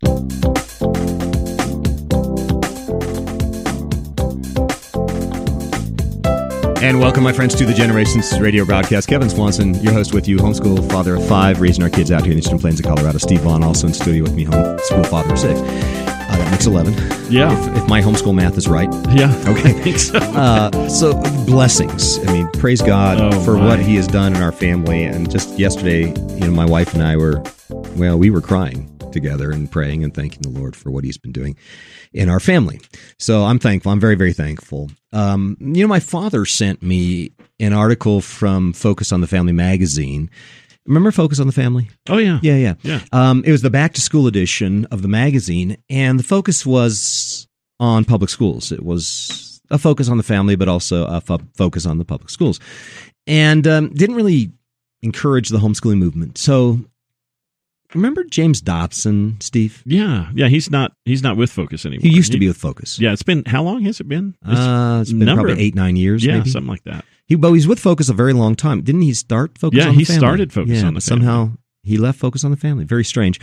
And welcome, my friends, to the Generations Radio broadcast. Kevin Swanson, your host with you, homeschool father of 5, raising our kids out here in the Eastern Plains of Colorado. Steve Vaughn, also in studio with me, homeschool father of 6. That makes 11. Yeah. If my homeschool math is right. Yeah. Okay. I think so. So, blessings. I mean, praise God for what He has done in our family. And just yesterday, my wife and I we were crying together and praying and thanking the Lord for what He's been doing in our family. So I'm thankful. I'm very, very thankful. My father sent me an article from Focus on the Family magazine. Remember Focus on the Family? Oh, yeah. Yeah. It was the back-to-school edition of the magazine, and the focus was on public schools. It was a focus on the family, but also a focus on the public schools. And didn't really encourage the homeschooling movement. So remember James Dobson, Steve? Yeah. He's not with Focus anymore. He used to be with Focus. Yeah, it's been, how long has it been? It's been probably 8-9 years. Yeah, maybe. something like that. But he's with Focus a very long time. Didn't he start Focus on the Family? Yeah, he started Focus on the Family. Somehow he left Focus on the Family. Very strange.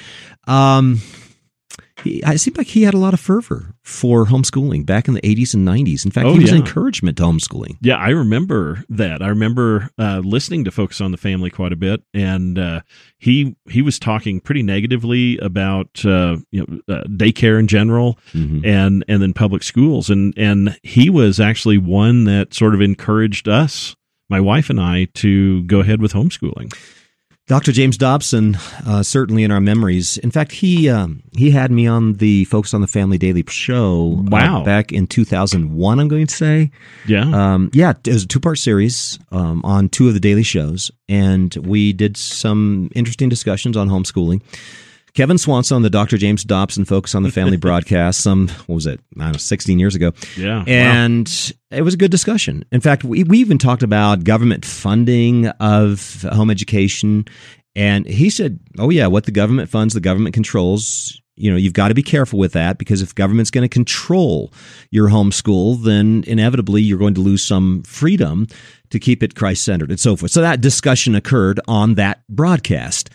It seemed like he had a lot of fervor for homeschooling back in the 80s and 90s. In fact, he was an encouragement to homeschooling. Yeah, I remember that. I remember listening to Focus on the Family quite a bit, and he was talking pretty negatively about daycare in general, and then public schools, and he was actually one that sort of encouraged us, my wife and I, to go ahead with homeschooling. Dr. James Dobson, certainly in our memories. In fact, he had me on the Focus on the Family Daily show back in 2001, I'm going to say. Yeah. It was a 2-part series on 2 of the daily shows, and we did some interesting discussions on homeschooling. Kevin Swanson on the Dr. James Dobson Focus on the Family broadcast 16 years ago. Yeah. And it was a good discussion. In fact, we even talked about government funding of home education. And he said, what the government funds, the government controls. You've got to be careful with that, because if government's going to control your homeschool, then inevitably you're going to lose some freedom to keep it Christ-centered and so forth. So that discussion occurred on that broadcast.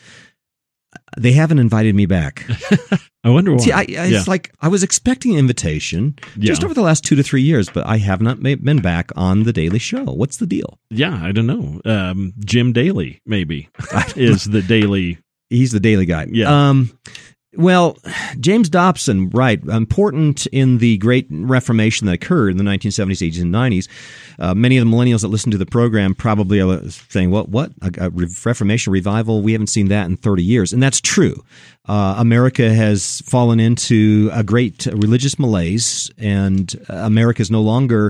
They haven't invited me back. I wonder why. See, it's like I was expecting an invitation just over the last 2 to 3 years, but I have not been back on the Daily Show. What's the deal? Yeah, I don't know. Jim Daly, maybe, is the Daily. He's the Daily guy. Yeah. Well, James Dobson, right, important in the great Reformation that occurred in the 1970s, 80s, and 90s. Many of the millennials that listen to the program probably are saying, what? A Reformation revival? We haven't seen that in 30 years. And that's true. America has fallen into a great religious malaise, and America is no longer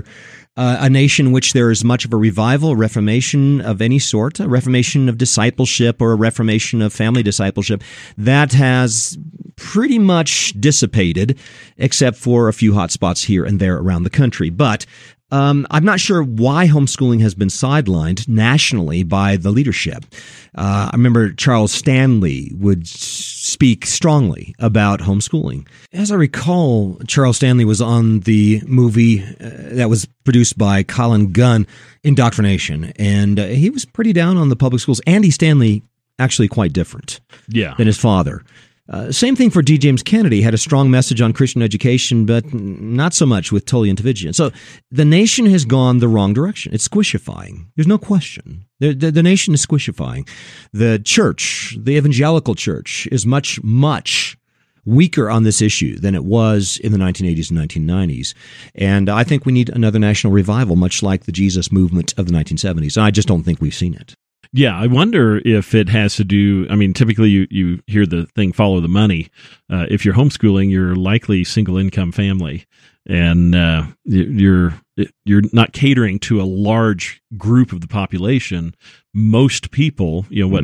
a nation in which there is much of a revival, a reformation of any sort, a reformation of discipleship or a reformation of family discipleship. That has pretty much dissipated, except for a few hot spots here and there around the country. But I'm not sure why homeschooling has been sidelined nationally by the leadership. I remember Charles Stanley would speak strongly about homeschooling. As I recall, Charles Stanley was on the movie that was produced by Colin Gunn, Indoctrination, and he was pretty down on the public schools. Andy Stanley, actually quite different than his father. Same thing for D. James Kennedy, had a strong message on Christian education, but not so much with Tully and Tavigian. So the nation has gone the wrong direction. It's squishifying. There's no question. The nation is squishifying. The church, the evangelical church, is much, much weaker on this issue than it was in the 1980s and 1990s. And I think we need another national revival, much like the Jesus movement of the 1970s. And I just don't think we've seen it. Yeah, I wonder if it has to do, typically you hear the thing, follow the money. If you're homeschooling, you're likely single income family, and you're not catering to a large group of the population. Most people,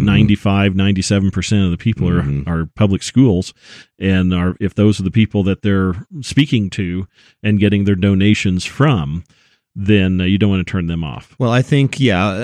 97% of the people are public schools, and if those are the people that they're speaking to and getting their donations from, then you don't want to turn them off. Well, I think,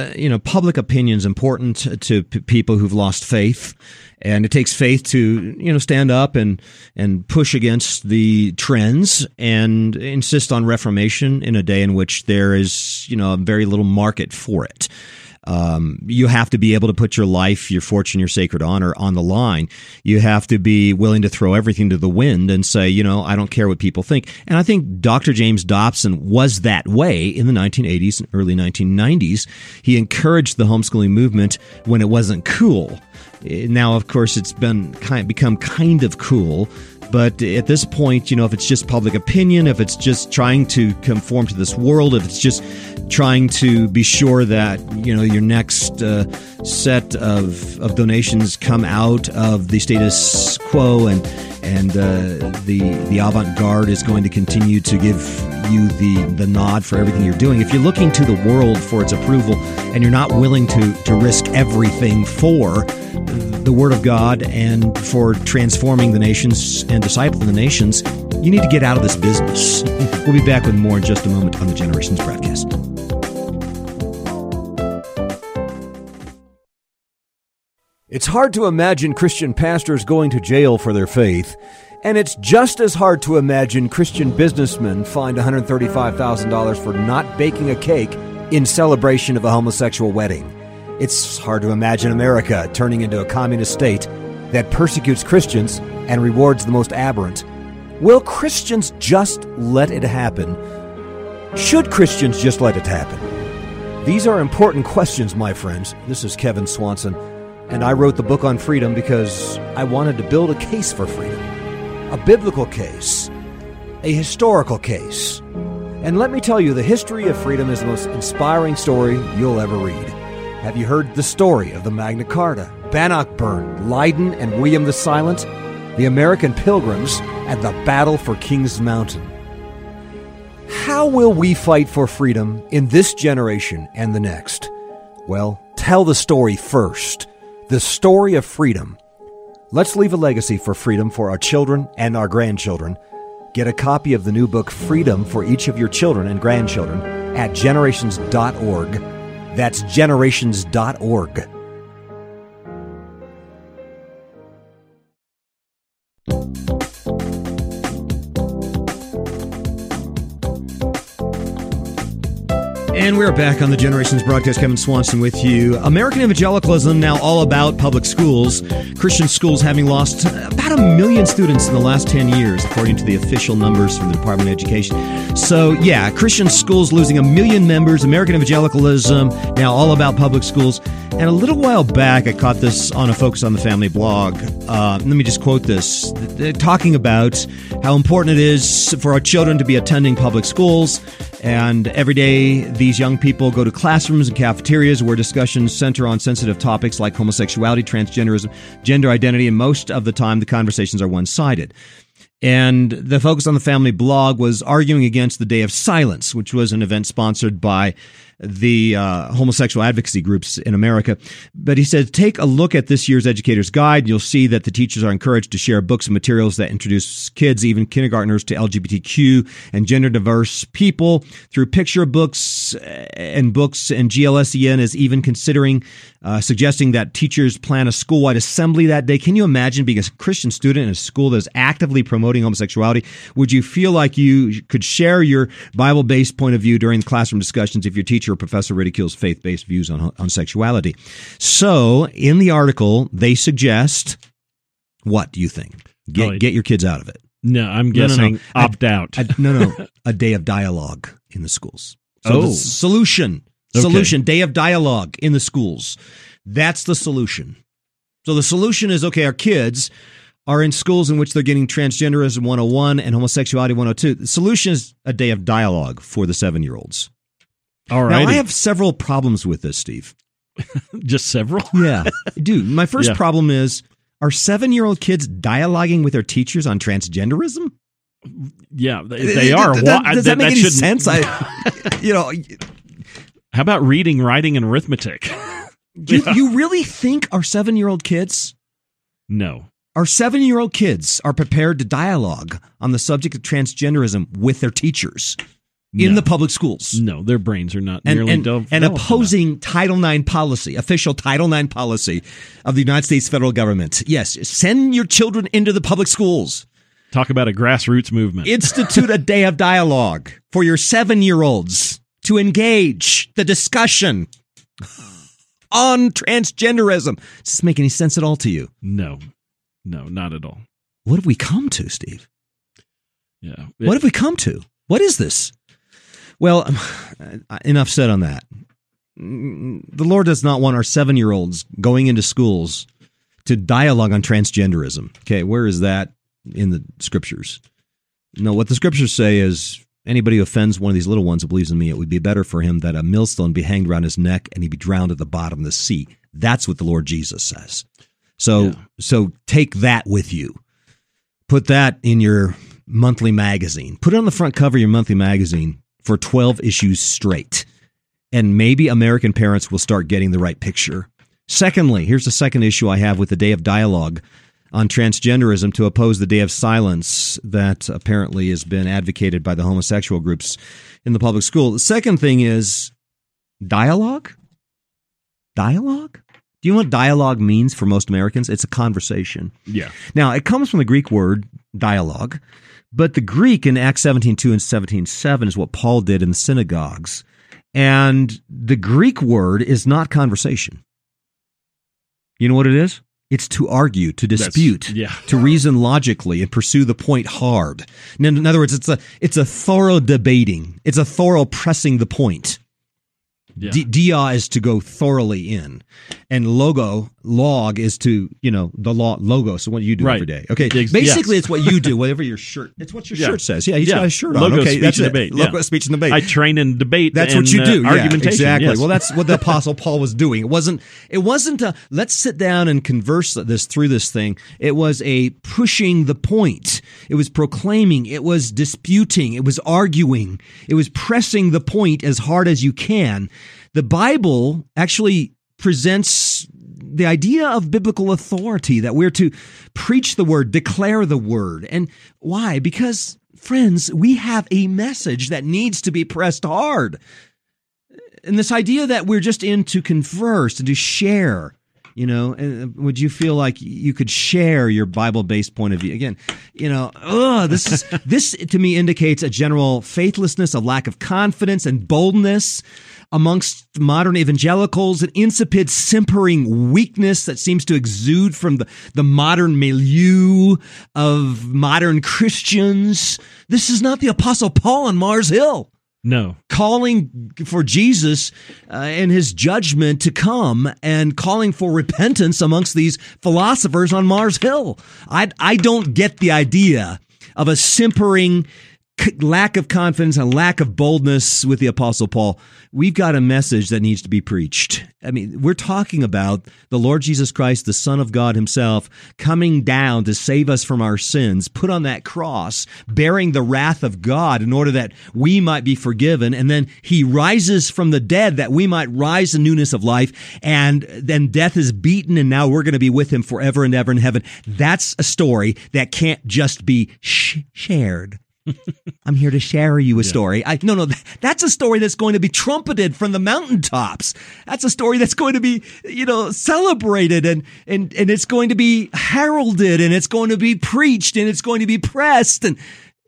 public opinion is important to people who've lost faith, and it takes faith to, stand up and push against the trends and insist on reformation in a day in which there is, very little market for it. You have to be able to put your life, your fortune, your sacred honor on the line. You have to be willing to throw everything to the wind and say, I don't care what people think. And I think Dr. James Dobson was that way in the 1980s and early 1990s. He encouraged the homeschooling movement when it wasn't cool. Now, of course, it's become kind of cool. But at this point, if it's just public opinion, if it's just trying to conform to this world, if it's just trying to be sure that, your next set of donations come out of the status quo and the avant-garde is going to continue to give you the nod for everything you're doing. If you're looking to the world for its approval and you're not willing to risk everything for the Word of God and for transforming the nations and discipling the nations, you need to get out of this business. We'll be back with more in just a moment on the Generations broadcast. It's hard to imagine Christian pastors going to jail for their faith, and it's just as hard to imagine Christian businessmen fined $135,000 for not baking a cake in celebration of a homosexual wedding. It's hard to imagine America turning into a communist state that persecutes Christians and rewards the most aberrant. Will Christians just let it happen? Should Christians just let it happen? These are important questions, my friends. This is Kevin Swanson, and I wrote the book on freedom because I wanted to build a case for freedom. A biblical case. A historical case. And let me tell you, the history of freedom is the most inspiring story you'll ever read. Have you heard the story of the Magna Carta, Bannockburn, Leiden, and William the Silent, the American Pilgrims, and the battle for Kings Mountain? How will we fight for freedom in this generation and the next? Well, tell the story first. The story of freedom. Let's leave a legacy for freedom for our children and our grandchildren. Get a copy of the new book, Freedom for Each of Your Children and Grandchildren, at generations.org. That's generations.org. And we're back on the Generations broadcast. Kevin Swanson with you. American evangelicalism now all about public schools. Christian schools having lost about 1 million students in the last 10 years, according to the official numbers from the Department of Education. So, yeah, Christian schools losing 1 million members. American evangelicalism now all about public schools. And a little while back, I caught this on a Focus on the Family blog. Let me just quote this. They're talking about how important it is for our children to be attending public schools. And every day, these young people go to classrooms and cafeterias where discussions center on sensitive topics like homosexuality, transgenderism, gender identity, and most of the time the conversations are one-sided. And the Focus on the Family blog was arguing against the Day of Silence, which was an event sponsored by the homosexual advocacy groups in America. But he said, take a look at this year's Educator's Guide. You'll see that the teachers are encouraged to share books and materials that introduce kids, even kindergartners, to LGBTQ and gender diverse people through picture books. And GLSEN is even considering suggesting that teachers plan a school-wide assembly that day. Can you imagine being a Christian student in a school that is actively promoting homosexuality? Would you feel like you could share your Bible-based point of view during the classroom discussions if your teacher or professor ridicules faith-based views on sexuality? So, in the article, they suggest, what do you think? Get your kids out of it. No, I'm guessing opt out. A day of dialogue in the schools. So the solution, day of dialogue in the schools. That's the solution. So the solution is, our kids are in schools in which they're getting transgenderism 101 and homosexuality 102. The solution is a day of dialogue for the 7-year-olds. All right. Now, I have several problems with this, Steve. Just several? Yeah. Dude, my first problem is, are 7-year-old kids dialoguing with their teachers on transgenderism? Yeah, they are. Does that make any sense? How about reading, writing, and arithmetic? You really think our 7-year-old kids? No. Our 7-year-old kids are prepared to dialogue on the subject of transgenderism with their teachers in the public schools. No, their brains are not nearly developed. And opposing Title IX policy, official Title IX policy of the United States federal government. Yes, send your children into the public schools. Talk about a grassroots movement. Institute a day of dialogue for your 7-year-olds to engage the discussion. on transgenderism. Does this make any sense at all to you? No, not at all. What have we come to, Steve? Yeah. What have we come to? What is this? Well, enough said on that. The Lord does not want our 7-year-olds going into schools to dialogue on transgenderism. Okay, where is that in the scriptures? No, what the scriptures say is anybody who offends one of these little ones who believes in me, it would be better for him that a millstone be hanged around his neck and he be drowned at the bottom of the sea. That's what the Lord Jesus says. So take that with you. Put that in your monthly magazine. Put it on the front cover of your monthly magazine for 12 issues straight. And maybe American parents will start getting the right picture. Secondly, here's the second issue I have with the Day of Dialogue on transgenderism to oppose the Day of Silence that apparently has been advocated by the homosexual groups in the public school. The second thing is dialogue? Dialogue? Do you know what dialogue means for most Americans? It's a conversation. Yeah. Now, it comes from the Greek word dialogue, but the Greek in Acts 17:2 and 17:7 is what Paul did in the synagogues. And the Greek word is not conversation. You know what it is? It's to argue, to dispute, to reason logically and pursue the point hard. In other words, it's a thorough debating. It's a thorough pressing the point. Yeah. Dia is to go thoroughly in, and log is to, the logo. So what do you do every day? Okay, basically it's what you do, whatever your shirt. It's what your shirt says. Yeah, he's got a shirt on. Logo, okay, speech, that's and it. debate. Logo, speech, and debate. I train in debate. That's what you do. Argumentation. Exactly. Yes. Well, that's what the Apostle Paul was doing. It wasn't a let's sit down and converse through this thing. It was a pushing the point. It was proclaiming. It was disputing. It was arguing. It was pressing the point as hard as you can. The Bible actually presents the idea of biblical authority, that we're to preach the word, declare the word. And why? Because, friends, we have a message that needs to be pressed hard. And this idea that we're just in to converse and to share, would you feel like you could share your Bible-based point of view? Again, this to me indicates a general faithlessness, a lack of confidence and boldness amongst modern evangelicals, an insipid, simpering weakness that seems to exude from the modern milieu of modern Christians. This is not the Apostle Paul on Mars Hill. No. Calling for Jesus and his judgment to come and calling for repentance amongst these philosophers on Mars Hill. I don't get the idea of a simpering lack of confidence and lack of boldness with the Apostle Paul. We've got a message that needs to be preached. I mean, we're talking about the Lord Jesus Christ, the Son of God himself, coming down to save us from our sins, put on that cross, bearing the wrath of God in order that we might be forgiven. And then he rises from the dead that we might rise in newness of life. And then death is beaten, and now we're going to be with him forever and ever in heaven. That's a story that can't just be shared. I'm here to share you a story. No, that's a story that's going to be trumpeted from the mountaintops. That's a story that's going to be, celebrated and it's going to be heralded and it's going to be preached and it's going to be pressed. And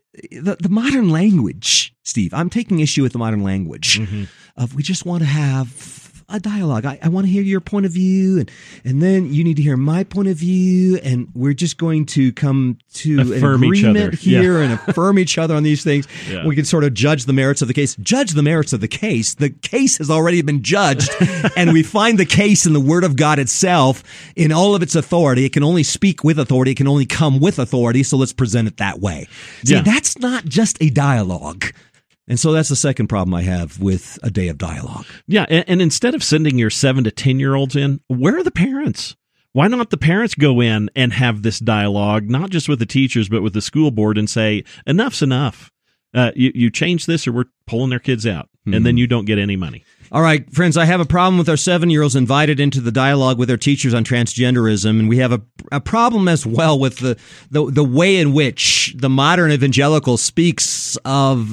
the modern language, Steve, I'm taking issue with the modern language of we just want to have a dialogue. I want to hear your point of view, and then you need to hear my point of view, and we're just going to come to affirm an agreement here and and affirm each other on these things. Yeah. We can sort of judge the merits of the case. Judge the merits of the case. The case has already been judged, and we find the case in the Word of God itself in all of its authority. It can only speak with authority. It can only come with authority, so let's present it that way. See, that's not just a dialogue. And so that's the second problem I have with a day of dialogue. Yeah, and instead of sending your 7 to 10-year-olds in, where are the parents? Why not the parents go in and have this dialogue, not just with the teachers, but with the school board and say, enough's enough. You change this or we're pulling their kids out, and then you don't get any money. All right, friends, I have a problem with our 7-year-olds invited into the dialogue with their teachers on transgenderism, and we have a problem as well with the way in which the modern evangelical speaks of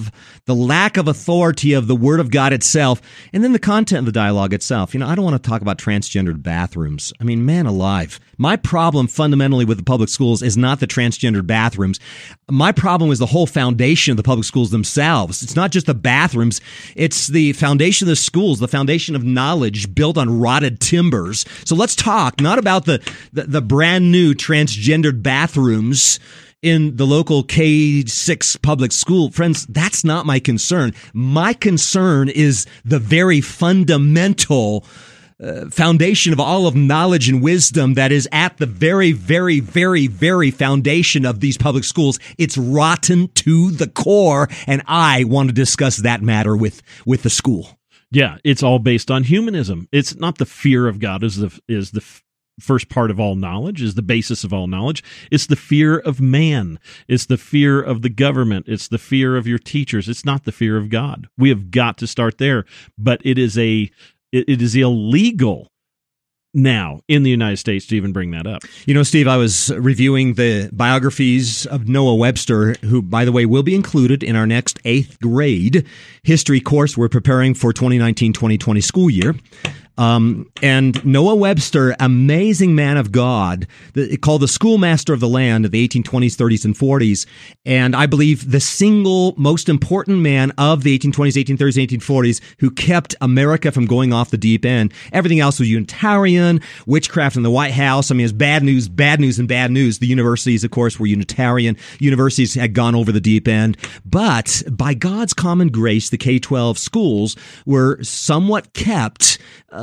the lack of authority of the Word of God itself, and then the content of the dialogue itself. I don't want to talk about transgendered bathrooms. I mean, man alive. My problem fundamentally with the public schools is not the transgendered bathrooms. My problem is the whole foundation of the public schools themselves. It's not just the bathrooms. It's the foundation of the schools, the foundation of knowledge built on rotted timbers. So let's talk not about the brand new transgendered bathrooms in the local K-6 public school. Friends, that's not my concern. My concern is the very fundamental foundation of all of knowledge and wisdom that is at the very, very, very, very foundation of these public schools. It's rotten to the core, and I want to discuss that matter with the school. Yeah, it's all based on humanism. It's not the fear of God is the first part of all knowledge, is the basis of all knowledge. It's the fear of man. It's the fear of the government. It's the fear of your teachers. It's not the fear of God. We have got to start there. But it is illegal now in the United States to even bring that up. Steve, I was reviewing the biographies of Noah Webster, who, by the way, will be included in our next 8th grade history course we're preparing for 2019-2020 school year. And Noah Webster, amazing man of God, called the schoolmaster of the land of the 1820s, 30s, and 40s. And I believe the single most important man of the 1820s, 1830s, 1840s who kept America from going off the deep end. Everything else was Unitarian, witchcraft in the White House. I mean, it's bad news, and bad news. The universities, of course, were Unitarian. Universities had gone over the deep end. But by God's common grace, the K-12 schools were somewhat kept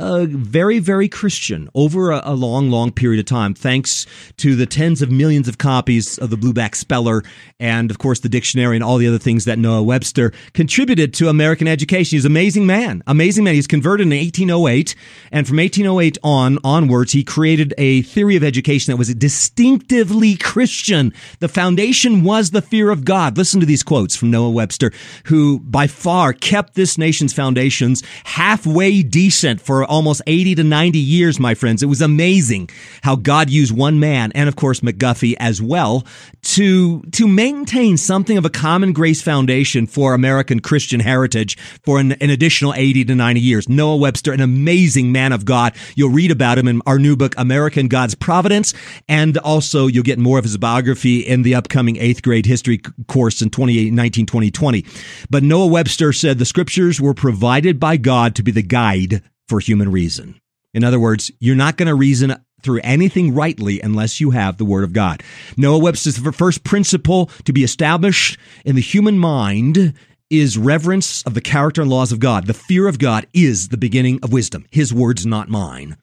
very, very Christian over a long, long period of time, thanks to the tens of millions of copies of the Blueback Speller and, of course, the dictionary and all the other things that Noah Webster contributed to American education. He's an amazing man. Amazing man. He's converted in 1808, and from 1808 onwards, he created a theory of education that was distinctively Christian. The foundation was the fear of God. Listen to these quotes from Noah Webster, who by far kept this nation's foundations halfway decent for almost 80 to 90 years, my friends. It was amazing how God used one man, and of course McGuffey as well, to maintain something of a common grace foundation for American Christian heritage for an additional 80 to 90 years. Noah Webster, an amazing man of God. You'll read about him in our new book, American God's Providence, and also you'll get more of his biography in the upcoming 8th grade history course in 2019-2020. But Noah Webster said the scriptures were provided by God to be the guide for human reason. In other words, you're not going to reason through anything rightly unless you have the Word of God. Noah Webster's first principle to be established in the human mind is reverence of the character and laws of God. The fear of God is the beginning of wisdom. His words, not mine.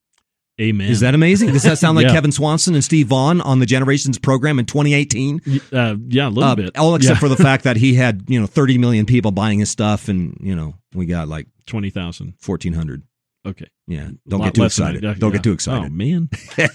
Amen. Is that amazing? Does that sound like Yeah. Kevin Swanson and Steve Vaughn on the Generations program in 2018? Yeah, a little bit. All except for the fact that he had 30 million people buying his stuff, and we got like 20,000. 1,400. Okay. Yeah, don't get too excited. Don't get too excited. Oh, man.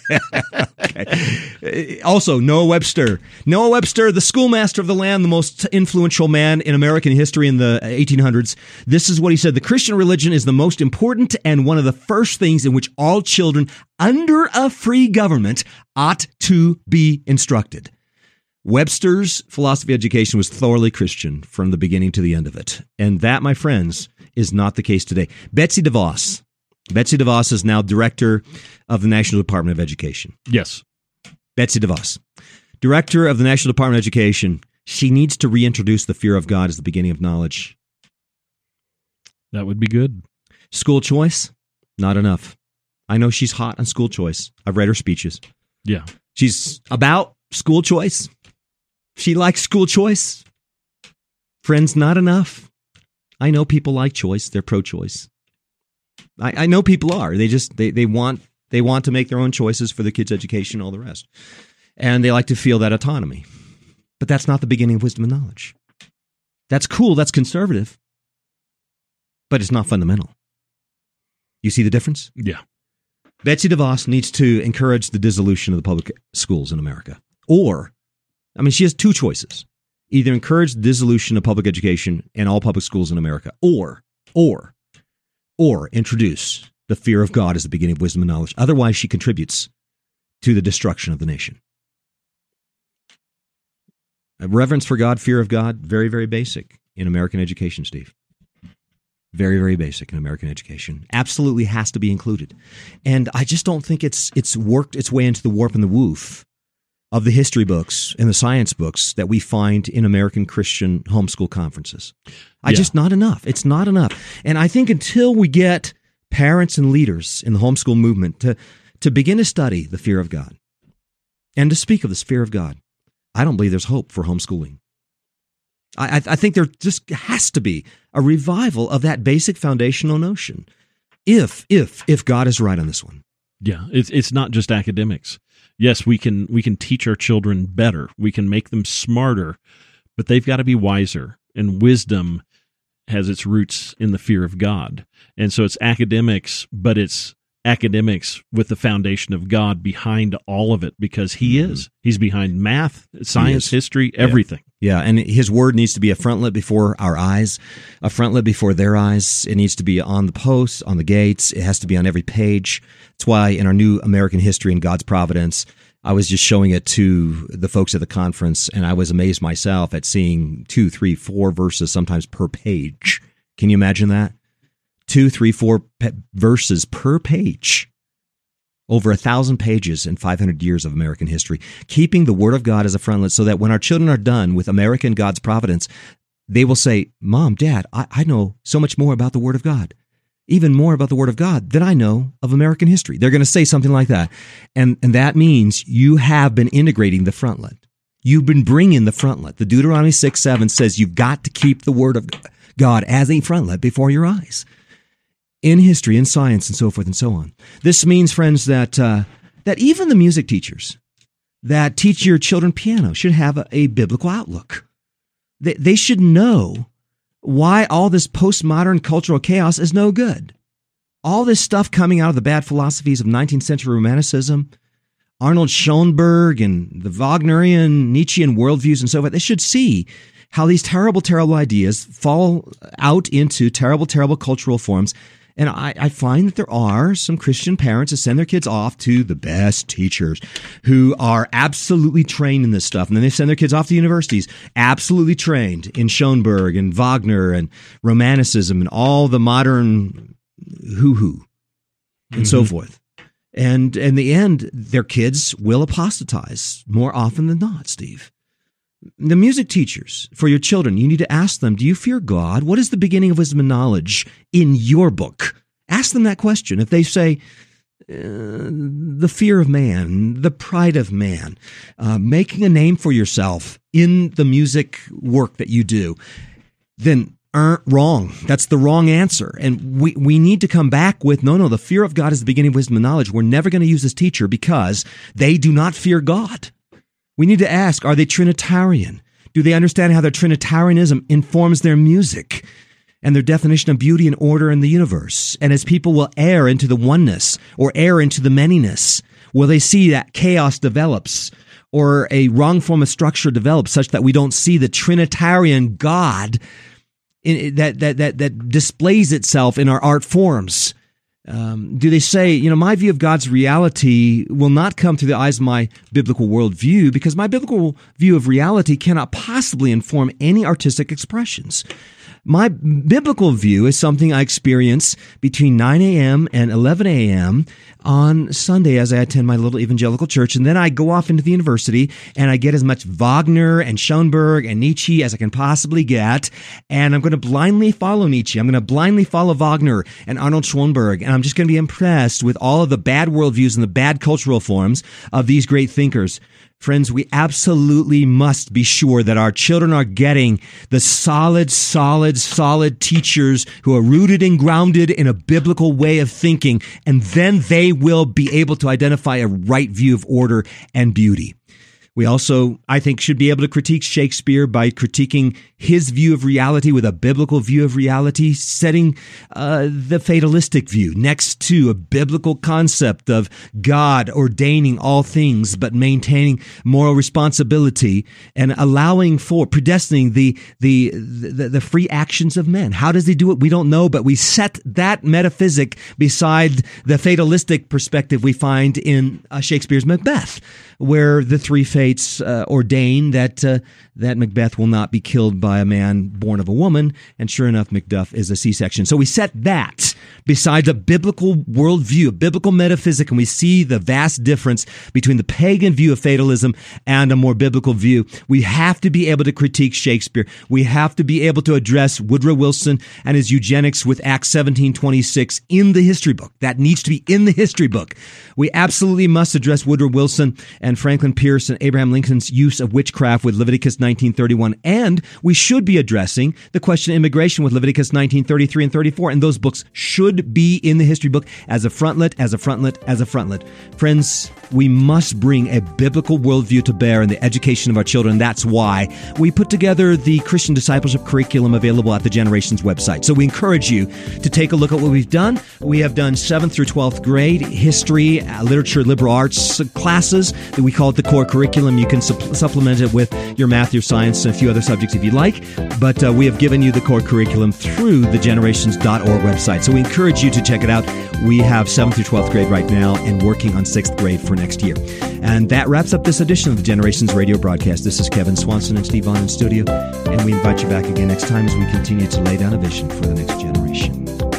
Okay. Also, Noah Webster. Noah Webster, the schoolmaster of the land, the most influential man in American history in the 1800s. This is what he said. The Christian religion is the most important and one of the first things in which all children under a free government ought to be instructed. Webster's philosophy of education was thoroughly Christian from the beginning to the end of it. And that, my friends, is not the case today. Betsy DeVos. Betsy DeVos is now director of the National Department of Education. Yes. Betsy DeVos, director of the National Department of Education. She needs to reintroduce the fear of God as the beginning of knowledge. That would be good. School choice, not enough. I know she's hot on school choice. I've read her speeches. Yeah. She's about school choice. She likes school choice. Friends, not enough. I know people like choice. They're pro-choice. I know people are. They want to make their own choices for the kids' education and all the rest. And they like to feel that autonomy. But that's not the beginning of wisdom and knowledge. That's cool. That's conservative. But it's not fundamental. You see the difference? Yeah. Betsy DeVos needs to encourage the dissolution of the public schools in America. She has two choices. Either encourage the dissolution of public education and all public schools in America, or introduce the fear of God as the beginning of wisdom and knowledge. Otherwise, she contributes to the destruction of the nation. A reverence for God, fear of God, very, very basic. in American education, Steve. Very, very basic in American education. Absolutely has to be included. And I just don't think it's worked its way into the warp and the woof of the history books and the science books that we find in American Christian homeschool conferences. Just not enough. It's not enough. And I think until we get parents and leaders in the homeschool movement to begin to study the fear of God and to speak of this fear of God, I don't believe there's hope for homeschooling. I think there just has to be a revival of that basic foundational notion, if God is right on this one. Yeah, it's not just academics. Yes, we can teach our children better. We can make them smarter, but they've got to be wiser. And wisdom has its roots in the fear of God. And so it's academics, but it's academics with the foundation of God behind all of it, because He is. He's behind math, science, history, everything. Yeah, and His word needs to be a frontlet before our eyes, a frontlet before their eyes. It needs to be on the posts, on the gates. It has to be on every page. That's why in our new American History and God's Providence, I was just showing it to the folks at the conference, and I was amazed myself at seeing 2, 3, 4 verses sometimes per page. Can you imagine that? 2, 3, 4 verses per page. Over 1,000 pages in 500 years of American history, keeping the Word of God as a frontlet so that when our children are done with American God's Providence, they will say, Mom, Dad, I know so much more about the Word of God, even more about the Word of God than I know of American history. They're going to say something like that. And that means you have been integrating the frontlet. You've been bringing the frontlet. The Deuteronomy 6:7 says you've got to keep the Word of God as a frontlet before your eyes. In history, in science, and so forth and so on. This means, friends, that even the music teachers that teach your children piano should have a biblical outlook. They should know why all this postmodern cultural chaos is no good. All this stuff coming out of the bad philosophies of 19th century Romanticism, Arnold Schoenberg and the Wagnerian, Nietzschean worldviews and so forth, they should see how these terrible, terrible ideas fall out into terrible, terrible cultural forms. And I find that there are some Christian parents that send their kids off to the best teachers who are absolutely trained in this stuff. And then they send their kids off to universities, absolutely trained in Schoenberg and Wagner and Romanticism and all the modern hoo-hoo and so forth. And in the end, their kids will apostatize more often than not, Steve. The music teachers for your children, you need to ask them, do you fear God? What is the beginning of wisdom and knowledge in your book? Ask them that question. If they say, the fear of man, the pride of man, making a name for yourself in the music work that you do, then wrong. That's the wrong answer. And we need to come back with, no, the fear of God is the beginning of wisdom and knowledge. We're never going to use this teacher because they do not fear God. We need to ask, are they Trinitarian? Do they understand how their Trinitarianism informs their music and their definition of beauty and order in the universe? And as people will err into the oneness or err into the manyness, will they see that chaos develops or a wrong form of structure develops such that we don't see the Trinitarian God that displays itself in our art forms? Do they say, my view of God's reality will not come through the eyes of my biblical worldview because my biblical view of reality cannot possibly inform any artistic expressions? My biblical view is something I experience between 9 a.m. and 11 a.m. on Sunday as I attend my little evangelical church, and then I go off into the university and I get as much Wagner and Schoenberg and Nietzsche as I can possibly get, and I'm going to blindly follow Nietzsche. I'm going to blindly follow Wagner and Arnold Schoenberg, and I'm just going to be impressed with all of the bad worldviews and the bad cultural forms of these great thinkers. Friends, we absolutely must be sure that our children are getting the solid teachers who are rooted and grounded in a biblical way of thinking, and then they will be able to identify a right view of order and beauty. We also, I think, should be able to critique Shakespeare by critiquing his view of reality with a biblical view of reality, setting the fatalistic view next to a biblical concept of God ordaining all things, but maintaining moral responsibility and allowing for predestining the free actions of men. How does he do it? We don't know, but we set that metaphysic beside the fatalistic perspective we find in Shakespeare's Macbeth, where the three fates fates ordain that Macbeth will not be killed by a man born of a woman, and sure enough, Macduff is a C-section. So we set that beside a biblical worldview, a biblical metaphysic, and we see the vast difference between the pagan view of fatalism and a more biblical view. We have to be able to critique Shakespeare. We have to be able to address Woodrow Wilson and his eugenics with Acts 17:26 in the history book. That needs to be in the history book. We absolutely must address Woodrow Wilson and Franklin Pierce and Abraham Lincoln's use of witchcraft with Leviticus 19:31, and we should be addressing the question of immigration with Leviticus 19:33 and 34, and those books should be in the history book as a frontlet, as a frontlet, as a frontlet. Friends, we must bring a biblical worldview to bear in the education of our children. That's why we put together the Christian Discipleship Curriculum available at the Generations website. So we encourage you to take a look at what we've done. We have done 7th through 12th grade history, literature, liberal arts classes that we call it the core curriculum. You can supplement it with your math, your science, and a few other subjects if you like. But we have given you the core curriculum through the generations.org website. So we encourage you to check it out. We have 7th through 12th grade right now and working on 6th grade for next year. And that wraps up this edition of the Generations Radio broadcast. This is Kevin Swanson and Steve Vaughn in studio, and we invite you back again next time as we continue to lay down a vision for the next generation.